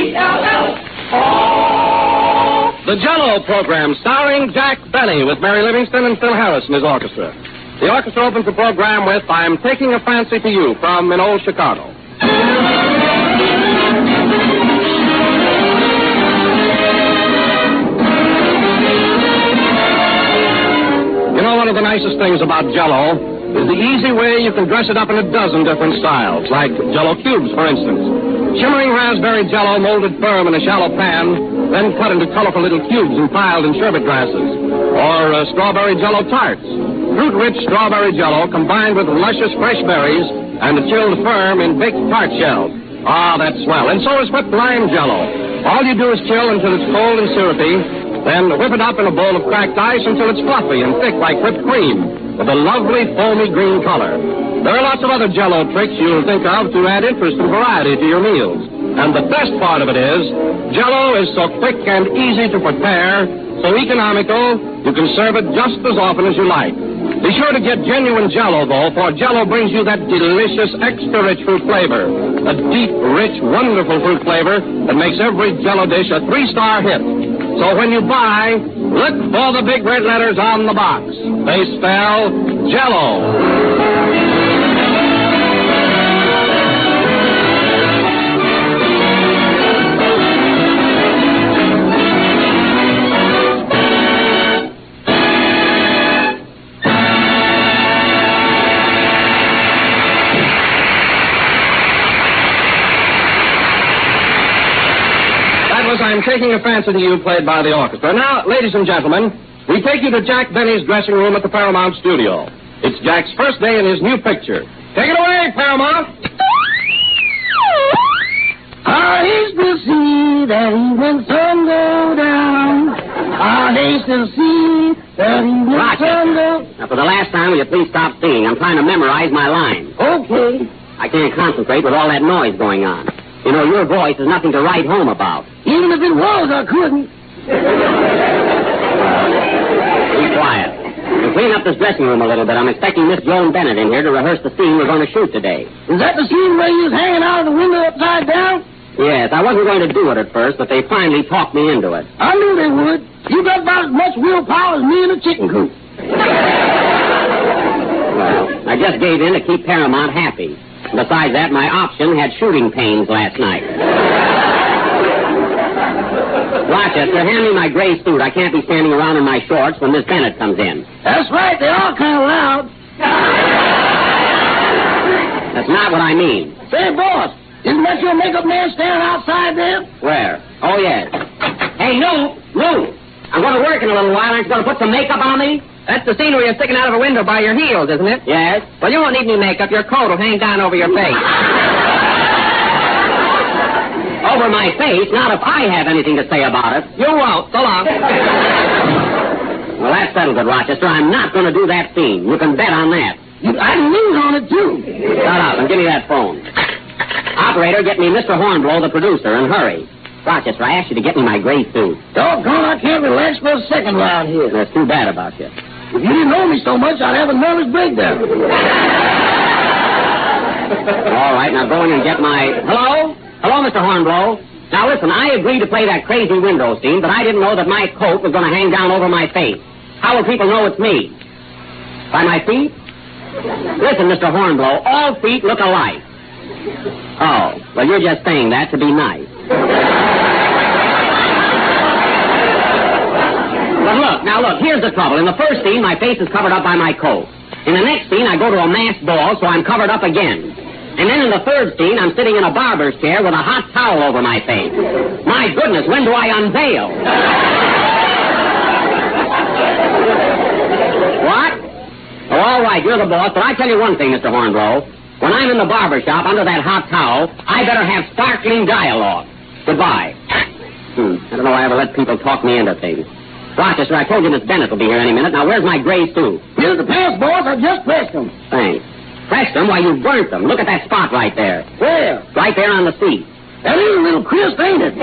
J-E-L-L-O. The Jell-O program, starring Jack Benny with Mary Livingston and Phil Harris and his orchestra. The orchestra opens the program with I'm Taking a Fancy to You from in old Chicago. You know, one of the nicest things about Jell-O is the easy way you can dress it up in a dozen different styles, like Jell-O cubes, for instance. Shimmering raspberry Jell-O molded firm in a shallow pan, then cut into colorful little cubes and piled in sherbet glasses. Or strawberry Jell-O tarts. Fruit-rich strawberry Jell-O combined with luscious fresh berries and a chilled firm in baked tart shells. Ah, that's swell. And so is whipped lime Jell-O. All you do is chill until it's cold and syrupy, then whip it up in a bowl of cracked ice until it's fluffy and thick like whipped cream with a lovely foamy green color. There are lots of other Jell-O tricks you'll think of to add interest and variety to your meals. And the best part of it is, Jell-O is so quick and easy to prepare, so economical, you can serve it just as often as you like. Be sure to get genuine Jell-O, though, for Jell-O brings you that delicious, extra-rich fruit flavor. A deep, rich, wonderful fruit flavor that makes every Jell-O dish a 3-star hit. So when you buy, look for the big red letters on the box. They spell Jell-O. I'm Taking a Fancy to You, played by the orchestra. Now, ladies and gentlemen, we take you to Jack Benny's dressing room at the Paramount Studio. It's Jack's first day in his new picture. Take it away, Paramount. I used to see that evening sun go down. I used to see that evening sun go down. Now, for the last time, will you please stop singing? I'm trying to memorize my lines. Okay. I can't concentrate with all that noise going on. You know, your voice is nothing to write home about. Even if it was, I couldn't. Be quiet. And clean up this dressing room a little bit. I'm expecting Miss Joan Bennett in here to rehearse the scene we're going to shoot today. Is that the scene where you was hanging out of the window upside down? Yes, I wasn't going to do it at first, but they finally talked me into it. I knew they would. You got about as much willpower as me in a chicken coop. Well, I just gave in to keep Paramount happy. Besides that, my option had shooting pains last night. Rochester, hand me my gray suit. I can't be standing around in my shorts when Miss Bennett comes in. That's right. They are kind of loud. That's not what I mean. Say, boss, isn't that your makeup man standing outside there? Where? Oh, yes. Hey, Lou! I'm going to work in a little while. Aren't you going to put some makeup on me? That's the scene where you're sticking out of a window by your heels, isn't it? Yes. Well, you won't need any makeup. Your coat will hang down over your face. Over my face? Not if I have anything to say about it. You won't. So long. Well, that's settled it, Rochester. I'm not going to do that scene. You can bet on that. I can lose on it, too. Shut up and give me that phone. Operator, get me Mr. Hornblow, the producer, and hurry. Rochester, I asked you to get me my gray suit. Doggone, I can't relax for a second around here. That's too bad about you. If you didn't know me so much, I'd have a nervous breakdown. All right, now go in and get my... Hello? Hello, Mr. Hornblow. Now, listen, I agreed to play that crazy window scene, but I didn't know that my coat was going to hang down over my face. How will people know it's me? By my feet? Listen, Mr. Hornblow, all feet look alike. Oh, well, you're just saying that to be nice. But look, here's the trouble. In the first scene, my face is covered up by my coat. In the next scene, I go to a masked ball, so I'm covered up again. And then in the third scene, I'm sitting in a barber's chair with a hot towel over my face. My goodness, when do I unveil? What? Oh, all right, you're the boss, but I tell you one thing, Mr. Hornblow. When I'm in the barber shop under that hot towel, I better have sparkling dialogue. Goodbye. I don't know why I ever let people talk me into things. Rochester, I told you Miss Bennett will be here any minute. Now, where's my gray suit? Here's the pants, boss. I just pressed them. Thanks. Pressed them? Why, you burnt them. Look at that spot right there. Where? Right there on the seat. That is a little crisp, ain't it?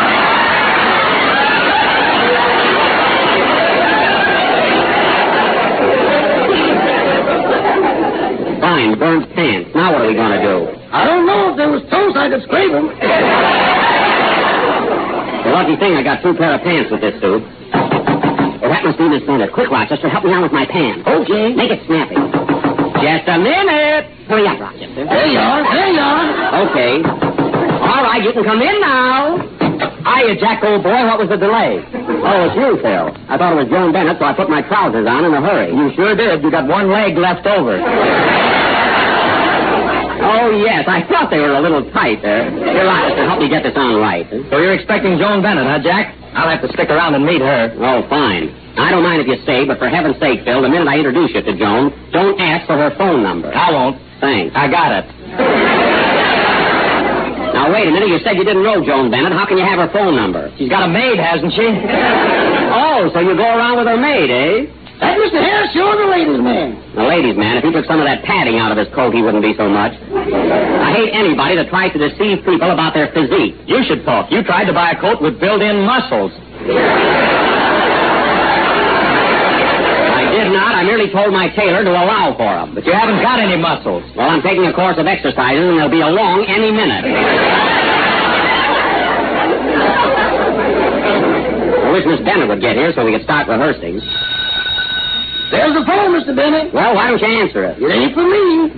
Fine, burnt pants. Now what are we going to do? I don't know. If there was toast, I could scrape them. Lucky thing I got 2 pair of pants with this suit. Oh, that must be Miss Bennett. Quick, Rochester, help me out with my pants. Okay. Make it snappy. Just a minute. Hurry up, Rochester. There you are. Okay. All right, you can come in now. Hiya, Jack, old boy. What was the delay? Oh, it's you, Phil. I thought it was Joan Bennett, so I put my trousers on in a hurry. You sure did. You got one leg left over. Oh, yes. I thought they were a little tight there. Here, Rochester, help me get this on right. So you're expecting Joan Bennett, huh, Jack? I'll have to stick around and meet her. Oh, fine. I don't mind if you stay, but for heaven's sake, Phil, the minute I introduce you to Joan, don't ask for her phone number. I won't. Thanks. I got it. Now, wait a minute. You said you didn't know Joan Bennett. How can you have her phone number? She's got a maid, hasn't she? Oh, so you go around with her maid, eh? That's Mr. Harris, you're the ladies' man. The ladies' man, if he took some of that padding out of his coat, he wouldn't be so much. I hate anybody that tries to deceive people about their physique. You should talk. You tried to buy a coat with built-in muscles. I did not. I merely told my tailor to allow for them. But you haven't got any muscles. Well, I'm taking a course of exercises, and they'll be along any minute. I wish Miss Bennett would get here so we could start rehearsing. There's the phone, Mr. Bennett. Well, why don't you answer it? It ain't for me.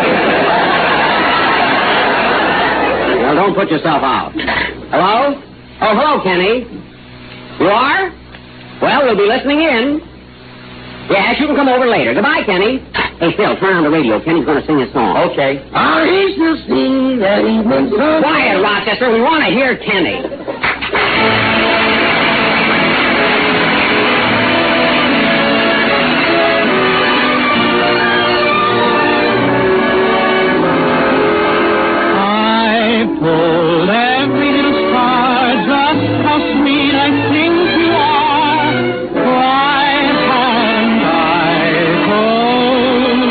Well, don't put yourself out. Hello? Oh, hello, Kenny. You are? Well, we'll be listening in. Yes, you can come over later. Goodbye, Kenny. Hey, Phil, turn on the radio. Kenny's going to sing a song. Okay. Our east to see that evening sun. Quiet, Rochester. We want to hear Kenny. Told every little star just how sweet I think you are. Why haven't I told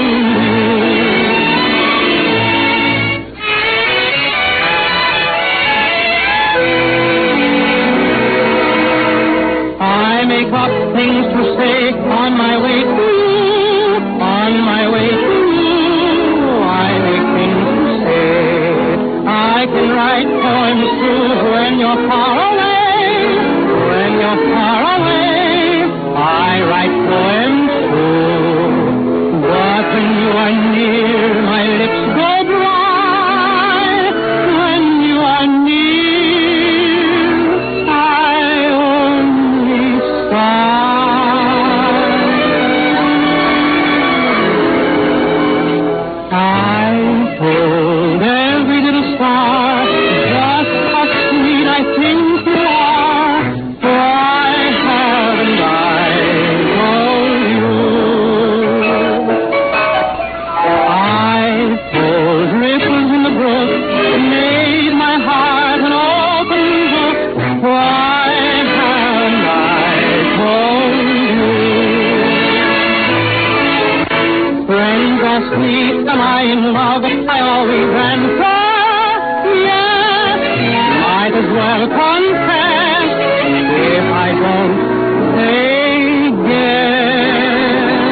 you? I make up things to say on my way to you, on my way to you. I make things to say. I can write poems too when you're far away. When you're far away, I write poems too. But when you are near, my lips go dry. When you are near, I only sigh. I told every little star just how sweet I think you are. Why haven't I told you? I told ripples in the brook made my heart an open book. Why haven't I told you? Friends ask me, am I in love? I always answer. Might as well confess if I don't say yes.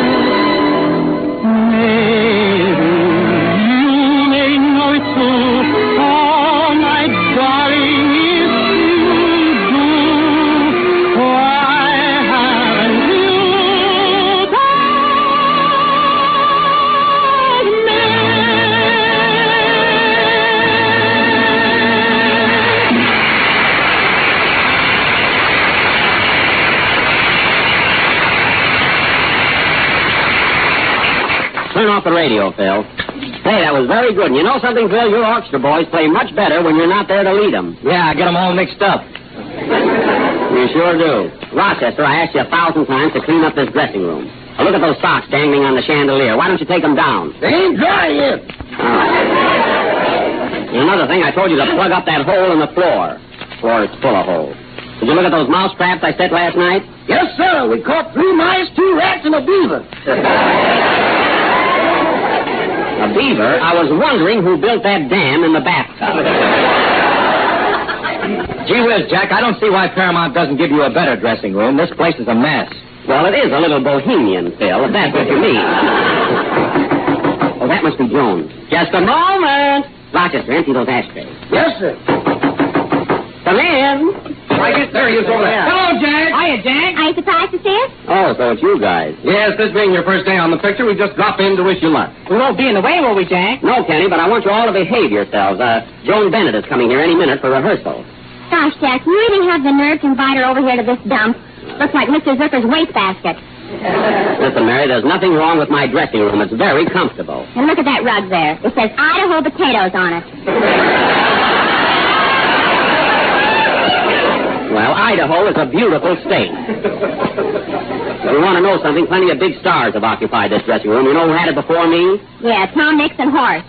Maybe you may know it too. Oh, my darling, if you do, why haven't you told me? Turn off the radio, Phil. Hey, that was very good. And you know something, Phil? Your orchestra boys play much better when you're not there to lead them. Yeah, I get them all mixed up. You sure do. Rochester, I asked you 1,000 times to clean up this dressing room. Now, look at those socks dangling on the chandelier. Why don't you take them down? They ain't dry yet. And another thing, I told you to plug up that hole in the floor. The floor is full of holes. Did you look at those mouse traps I set last night? Yes, sir. We caught 3 mice, 2 rats, and a beaver. A beaver? I was wondering who built that dam in the bathtub. Gee whiz, Jack, I don't see why Paramount doesn't give you a better dressing room. This place is a mess. Well, it is a little bohemian, Phil, if that's what you mean. Oh, that must be Joan. Just a moment. Rochester, empty those ashtrays. Yes, sir. Come in. There he is over there. Hello, Jack. Hiya, Jack. Are you surprised to see us? Oh, so it's you guys. Yes, this being your first day on the picture, we just dropped in to wish you luck. We won't be in the way, will we, Jack? No, Kenny, but I want you all to behave yourselves. Joan Bennett is coming here any minute for rehearsal. Gosh, Jack, you even have the nerve to invite her over here to this dump. Looks like Mr. Zucker's wastebasket. Listen, Mary, there's nothing wrong with my dressing room. It's very comfortable. And look at that rug there. It says Idaho potatoes on it. Well, Idaho is a beautiful state. If you want to know something, plenty of big stars have occupied this dressing room. You know who had it before me? Yeah, Tom Mix and Horace.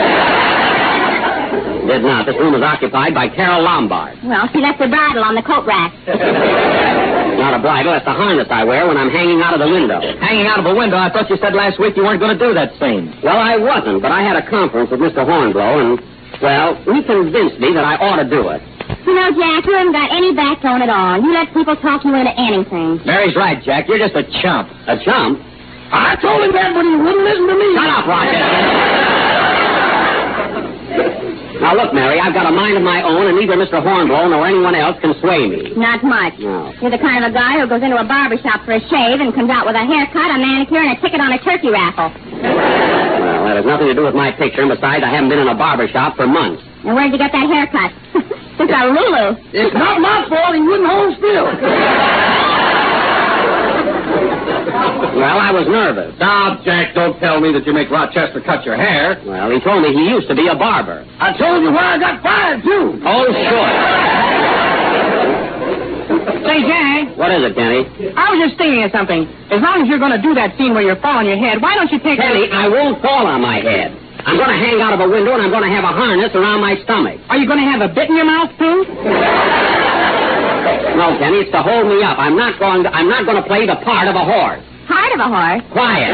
Did not. This room was occupied by Carol Lombard. Well, she left her bridle on the coat rack. Not a bridle, that's the harness I wear when I'm hanging out of the window. Hanging out of a window? I thought you said last week you weren't going to do that same. Well, I wasn't, but I had a conference with Mr. Hornblow, and, well, he convinced me that I ought to do it. You know, Jack, you haven't got any backbone at all. You let people talk you into anything. Mary's right, Jack. You're just a chump. A chump? I told him that, but he wouldn't listen to me. Shut up, Rochester. Now, look, Mary, I've got a mind of my own, and neither Mr. Hornblow nor anyone else can sway me. Not much. No. You're the kind of a guy who goes into a barber shop for a shave and comes out with a haircut, a manicure, and a ticket on a turkey raffle. Well, that has nothing to do with my picture, and besides, I haven't been in a barber shop for months. And where'd you get that haircut? It's a Lulu. It's not my fault he wouldn't hold still. Well, I was nervous. Now, Jack, don't tell me that you make Rochester cut your hair. Well, he told me he used to be a barber. I told you why I got fired, too. Oh, sure. Say, Jack, What is it, Kenny? I was just thinking of something. As long as you're going to do that scene where you're falling on your head, why don't you take... Kenny, I won't fall on my head. I'm going to hang out of a window, and I'm going to have a harness around my stomach. Are you going to have a bit in your mouth, too? No, Kenny, it's to hold me up. I'm not going to play the part of a horse. Heart of a horse. Quiet.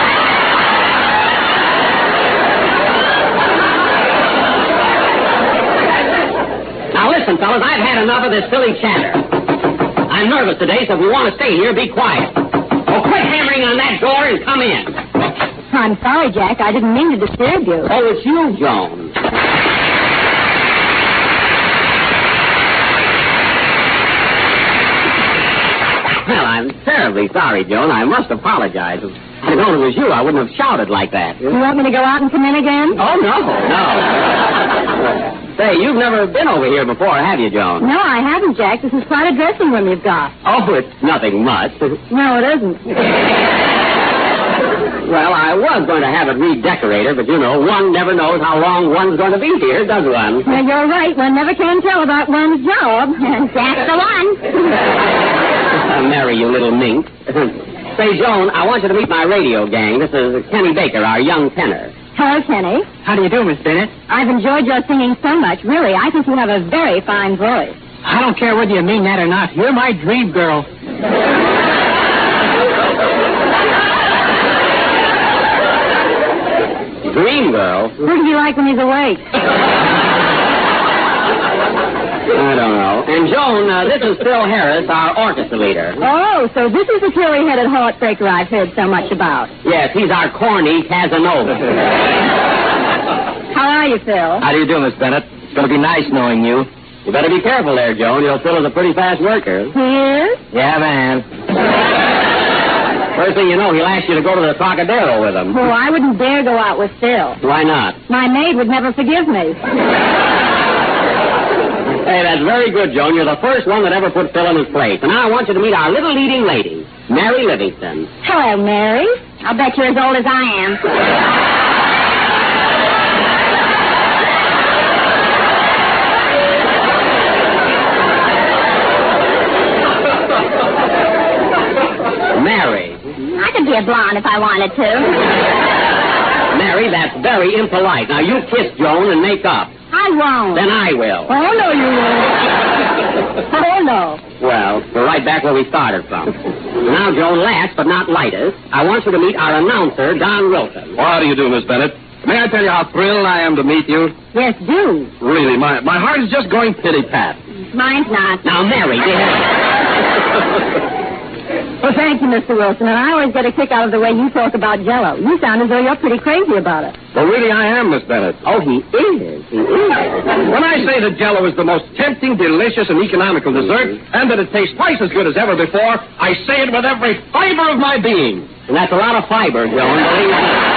Now listen, fellas, I've had enough of this silly chatter. I'm nervous today, so if you want to stay here, be quiet. Oh, quit hammering on that door and come in. I'm sorry, Jack. I didn't mean to disturb you. Oh, it's you, Joan. Well, I'm terribly sorry, Joan. I must apologize. If I'd known it was you, I wouldn't have shouted like that. You want me to go out and come in again? Oh, no. Say, you've never been over here before, have you, Joan? No, I haven't, Jack. This is quite a dressing room you've got. Oh, it's nothing much. No, it isn't. Well, I was going to have it redecorated, but, you know, one never knows how long one's going to be here, does one? Well, you're right. One never can tell about one's job. And that's the one. Mary, you little mink. Say, Joan, I want you to meet my radio gang. This is Kenny Baker, our young tenor. Hello, Kenny. How do you do, Miss Bennett? I've enjoyed your singing so much. Really, I think you have a very fine voice. I don't care whether you mean that or not. You're my dream girl. Dream girl? Who do you like when he's awake? I don't know. And, Joan, this is Phil Harris, our orchestra leader. Oh, so this is the curly-headed heartbreaker I've heard so much about. Yes, he's our corny Casanova. How are you, Phil? How do you do, Miss Bennett? It's going to be nice knowing you. You better be careful there, Joan. Phil is a pretty fast worker. He is? Yeah, man. First thing you know, he'll ask you to go to the Trocadero with him. Oh, I wouldn't dare go out with Phil. Why not? My maid would never forgive me. Hey, that's very good, Joan. You're the first one that ever put Phil in his place. And now I want you to meet our little leading lady, Mary Livingston. Hello, Mary. I'll bet you're as old as I am. Mary. I could be a blonde if I wanted to. Mary, that's very impolite. Now, you kiss Joan and make up. I won't. Then I will. Oh, no, you won't. Oh, no. Well, we're right back where we started from. Now, Joan, last but not lightest, I want you to meet our announcer, Don Wilson. Well, how do you do, Miss Bennett? May I tell you how thrilled I am to meet you? Yes, do. Really, my heart is just going pitty-pat. Mine's not. Now, Mary, dear. Well, thank you, Mr. Wilson. And I always get a kick out of the way you talk about Jell-O. You sound as though you're pretty crazy about it. Well, really, I am, Miss Bennett. Oh, he is. He is. When I say that Jell-O is the most tempting, delicious, and economical dessert, and that it tastes twice as good as ever before, I say it with every fiber of my being. And that's a lot of fiber, Joan, believe me.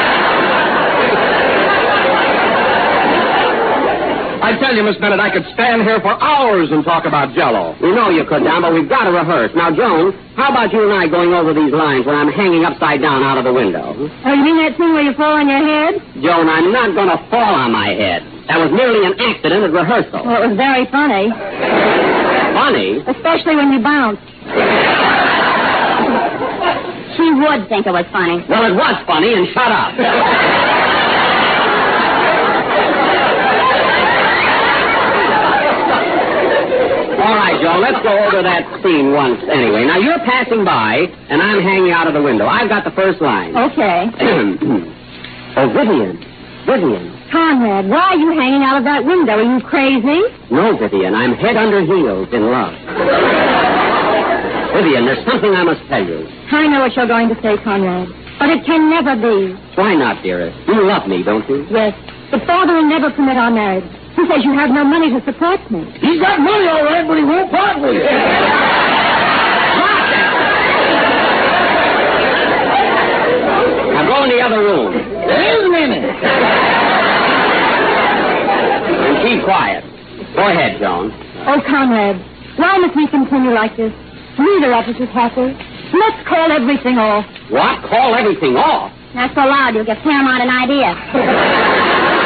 I tell you, Miss Bennett, I could stand here for hours and talk about Jell-O. You know you could, Don, but we've got to rehearse. Now, Joan, how about you and I going over these lines when I'm hanging upside down out of the window? Oh, you mean that thing where you fall on your head? Joan, I'm not going to fall on my head. That was merely an accident at rehearsal. Well, it was very funny. Funny? Especially when you bounced. She would think it was funny. Well, it was funny, and shut up. All right, Joe, let's go over that scene once anyway. Now, you're passing by, and I'm hanging out of the window. I've got the first line. Okay. Oh, Vivian. Conrad, why are you hanging out of that window? Are you crazy? No, Vivian, I'm head under heels in love. Vivian, there's something I must tell you. I know what you're going to say, Conrad. But it can never be. Why not, dearest? You love me, don't you? Yes. But Father will never permit our marriage. He says you have no money to support me. He's got money, all right, but he won't part with it. Now go in the other room. There's a minute. And keep quiet. Go ahead, Joan. Oh, Conrad, why must we continue like this? Neither of us is happy. Let's call everything off. What? Call everything off? Not so loud, you'll give Paramount an idea.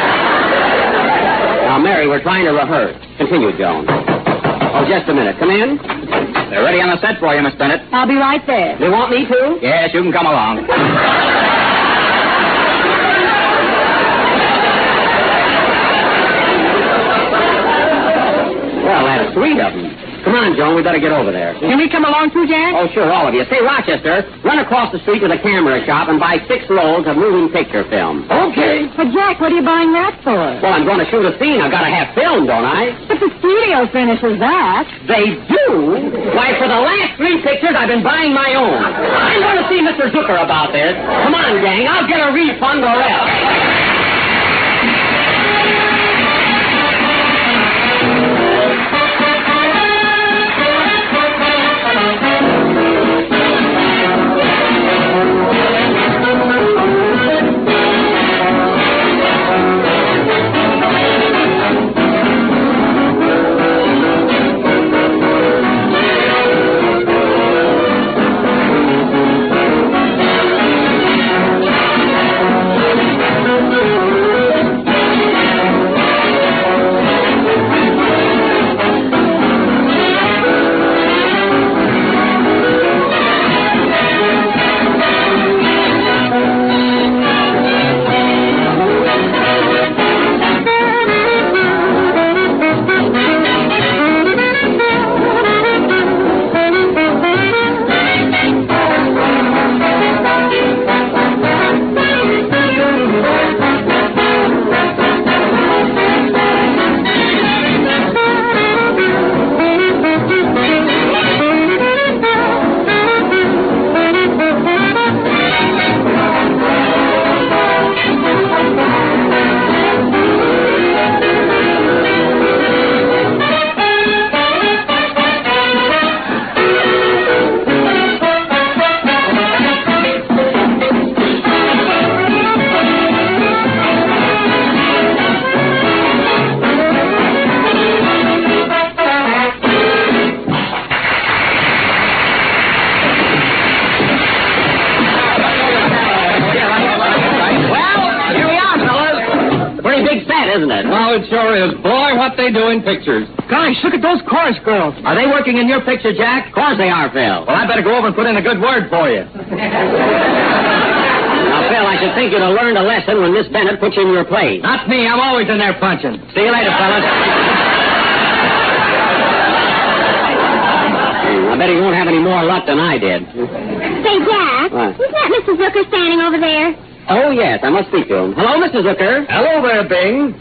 Now, Mary, we're trying to rehearse. Continue, Joan. Oh, just a minute. Come in. They're ready on the set for you, Miss Bennett. I'll be right there. You want me to? Yes, you can come along. Well, that's sweet of them. Come on, Joan, we better get over there. Can we come along too, Jack? Oh, sure, all of you. Say, Rochester, run across the street to the camera shop and buy 6 rolls of moving picture film. Okay. But, Jack, what are you buying that for? Well, I'm going to shoot a scene. I've got to have film, don't I? But the studio finishes that. They do? Why, for the last 3 pictures, I've been buying my own. I'm going to see Mr. Zucker about this. Come on, gang. I'll get a refund or else. Isn't it? Well, it sure is. Boy, what they do in pictures. Gosh, look at those chorus girls. Are they working in your picture, Jack? Of course they are, Phil. Well, I better go over and put in a good word for you. Now, Phil, I should think you'd have learned a lesson when Miss Bennett puts you in your place. Not me. I'm always in there punching. See you later, fellas. I bet he won't have any more luck than I did. Say, Jack, What? isn't that Mr. Zucker standing over there? Oh, yes, I must speak to him. Hello, Mr. Zucker. Hello there, Bing.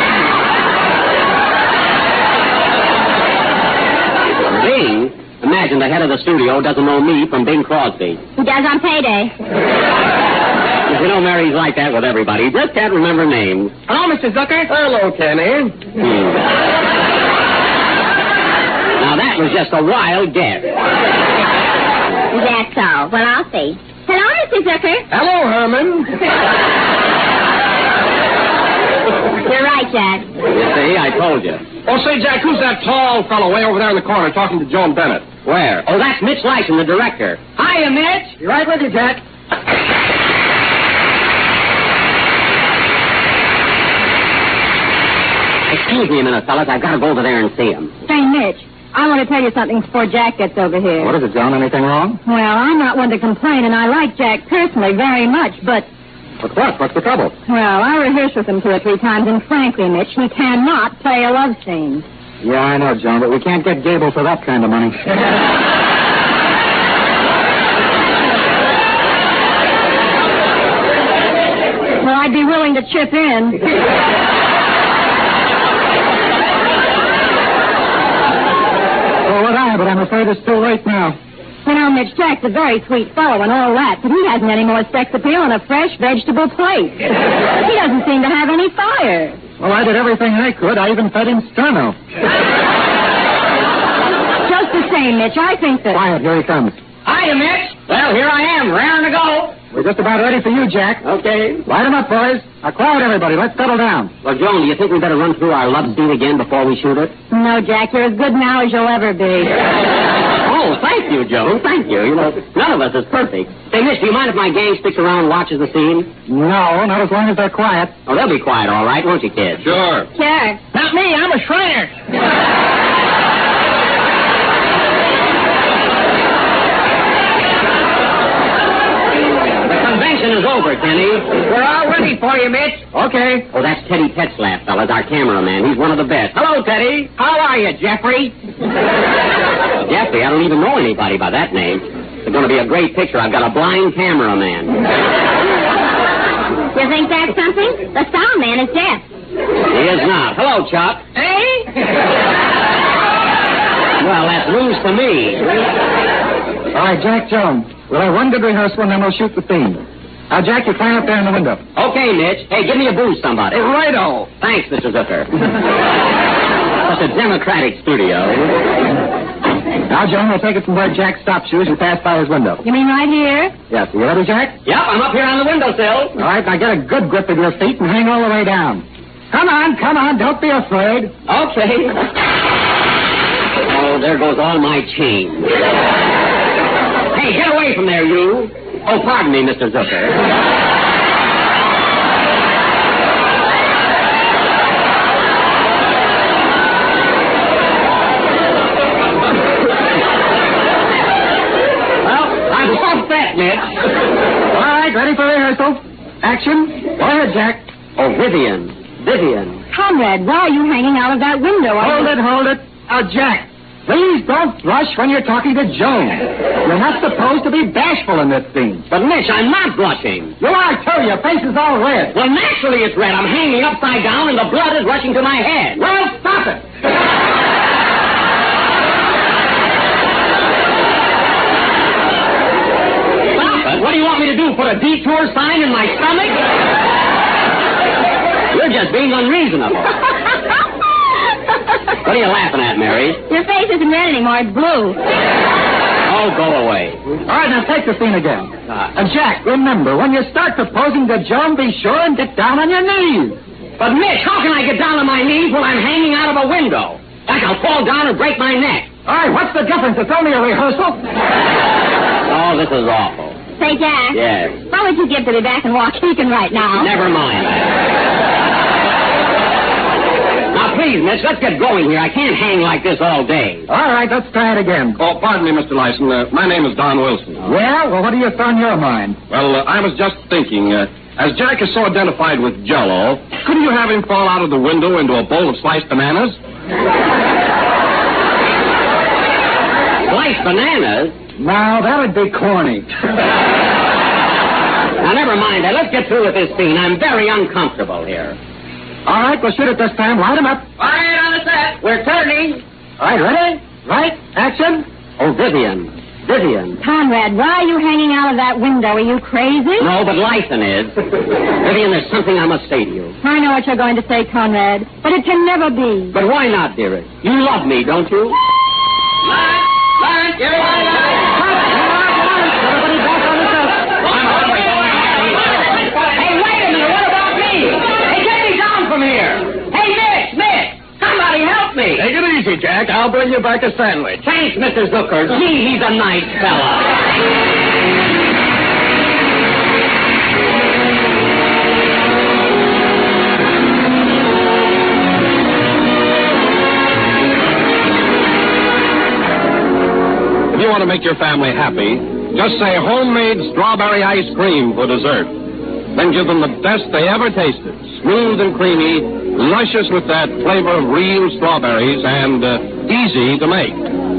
Bing? Imagine imagine the head of the studio doesn't know me from Bing Crosby. He does on payday. You know, Mary's like that with everybody. He just can't remember names. Hello, Mr. Zucker. Hello, Kenny. Now, that was just a wild guess. That's all. Well, I'll see. Hello, Mr. Zucker. Hello, Herman. You're right, Jack. You see, I told you. Oh, say, Jack, who's that tall fellow way over there in the corner talking to Joan Bennett? Where? Oh, that's Mitch Lyson, the director. Hiya, Mitch. Be right with you, Jack. Excuse me a minute, fellas. I've got to go over there and see him. Say, Mitch, I want to tell you something before Jack gets over here. What is it, John? Anything wrong? Well, I'm not one to complain, and I like Jack personally very much, but... But what? What's the trouble? Well, I rehearsed with him 2 or 3 times, and frankly, Mitch, he cannot play a love scene. Yeah, I know, John, but we can't get Gable for that kind of money. Well, I'd be willing to chip in. But I'm afraid it's too late now. You know, Mitch, Jack's a very sweet fellow and all that, but he hasn't any more sex appeal than a fresh vegetable plate. He doesn't seem to have any fire. Well, I did everything I could. I even fed him sterno. Just the same, Mitch, I think that... Quiet, here he comes. Hiya, Mitch. Well, here I am, raring to go. We're just about ready for you, Jack. Okay. Light 'em up, boys. Now, quiet, everybody. Let's settle down. Well, Joan, do you think we better run through our love scene again before we shoot it? No, Jack, you're as good now as you'll ever be. Oh, thank you, Joan. Thank you. You know, none of us is perfect. Say, Mitch, do you mind if my gang sticks around and watches the scene? No, not as long as they're quiet. Oh, they'll be quiet, all right, won't you, kids? Sure. Sure. Not me. I'm a Shriner. Is over, Kenny. We're all ready for you, Mitch. Okay. Oh, that's Teddy Tetzlaff, fellas, our cameraman. He's one of the best. Hello, Teddy. How are you, Jeffrey? Jeffrey, I don't even know anybody by that name. It's going to be a great picture. I've got a blind cameraman. You think that's something? The sound man is deaf. He is not. Hello, Chuck. Hey? Well, that's news to me. All right, Jack Jones. We'll have one good rehearsal, and then we'll shoot the scene. Now, Jack, you climb up there in the window. Okay, Mitch. Hey, give me a boost, somebody. Righto. Thanks, Mr. Zucker. Such a democratic studio. Now, Joan, we'll take it from where Jack stops you as you pass by his window. You mean right here? Yes. You ready, Jack? Yep, I'm up here on the windowsill. All right, now get a good grip of your feet and hang all the way down. Come on, don't be afraid. Okay. Oh, there goes all my change. Hey, get away from there, you. Oh, pardon me, Mr. Zucker. Well, I'm all set, Mitch. All right, ready for rehearsal. Action. Go ahead, Jack. Oh, Vivian. Comrade, why are you hanging out of that window? Hold it. Jack, please don't blush when you're talking to Joan. You're not supposed to be bashful in this scene. But, Mitch, I'm not blushing. You are, too. Your face is all red. Well, naturally it's red. I'm hanging upside down and the blood is rushing to my head. Well, stop it. Stop it? What do you want me to do, put a detour sign in my stomach? You're just being unreasonable. What are you laughing at, Mary? Your face isn't red anymore, it's blue. Oh, go away. All right, now take the scene again. And Jack, remember, when you start proposing to Joan, be sure and get down on your knees. But, Mitch, how can I get down on my knees while I'm hanging out of a window? Like I'll fall down and break my neck. All right, what's the difference? It's only a rehearsal. Oh, this is awful. Say, Jack. Yes. What would you give to be back in Waukegan right now? Never mind. Now, please, Mitch, let's get going here. I can't hang like this all day. All right, let's try it again. Oh, pardon me, Mr. Lyson. My name is Don Wilson. Yeah? Well, what do you have on your mind? Well, I was just thinking, as Jack is so identified with Jell-O, couldn't you have him fall out of the window into a bowl of sliced bananas? Sliced bananas? Now, that would be corny. Now, never mind that. Let's get through with this scene. I'm very uncomfortable here. All right, we'll shoot it this time. Light 'em up. All right, on the set. We're turning. All right, ready? Right, action. Oh, Vivian. Vivian. Conrad, why are you hanging out of that window? Are you crazy? No, but Lyson is. Vivian, there's something I must say to you. I know what you're going to say, Conrad, but it can never be. But why not, dearest? You love me, don't you? Lance, you're Everybody back on the bus. Hey, wait a minute. What about me? Hey, get me down from here. Hey, Mitch. Somebody help me. Take it easy, Jack. I'll bring you back a sandwich. Thanks, Mr. Zucker. Gee, he's a nice fella. If you want to make your family happy, just say homemade strawberry ice cream for dessert. Then give them the best they ever tasted. Smooth and creamy, luscious with that flavor of real strawberries, and easy to make.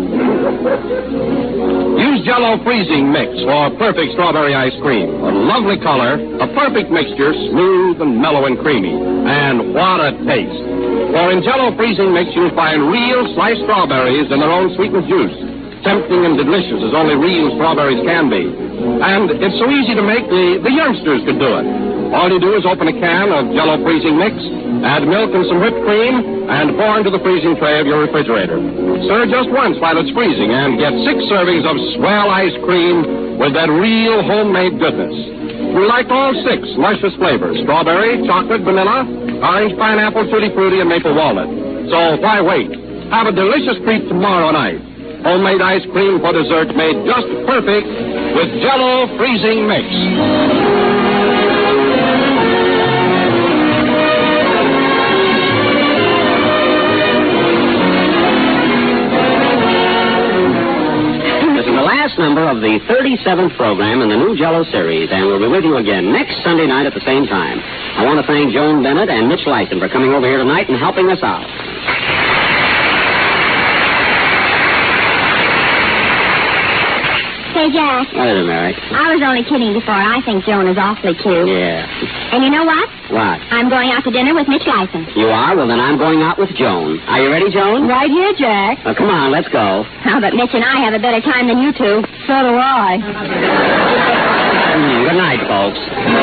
Use Jell-O freezing mix for perfect strawberry ice cream. A lovely color, a perfect mixture, smooth and mellow and creamy. And what a taste. For in Jell-O freezing mix, you'll find real sliced strawberries in their own sweetened juice. Tempting and delicious as only real strawberries can be. And it's so easy to make, the youngsters could do it. All you do is open a can of Jell-O freezing mix, add milk and some whipped cream, and pour into the freezing tray of your refrigerator. Stir just once while it's freezing, and get 6 servings of swell ice cream with that real homemade goodness. We like all 6 luscious flavors: strawberry, chocolate, vanilla, orange, pineapple, tutti frutti, and maple walnut. So why wait? Have a delicious treat tomorrow night. Homemade ice cream for dessert made just perfect with Jell-O freezing mix. This is the last number of the 37th program in the new Jell-O series, and we'll be with you again next Sunday night at the same time. I want to thank Joan Bennett and Mitch Lyson for coming over here tonight and helping us out. Say, Jack. What is it, Mary? I was only kidding before. I think Joan is awfully cute. Yeah. And you know what? What? I'm going out to dinner with Mitch Lyson. You are? Well, then I'm going out with Joan. Are you ready, Joan? Right here, Jack. Well, come on, let's go. Oh, but Mitch and I have a better time than you two. So do I. Good night, folks.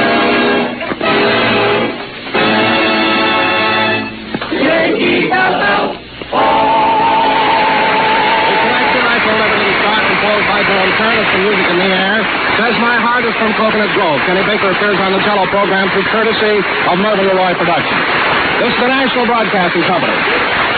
By Jerome Curtis for music in the air. Says My Heart is from Coconut Grove. Kenny Baker appears on the Jell-O program through courtesy of Mervyn LeRoy Productions. This is the National Broadcasting Company.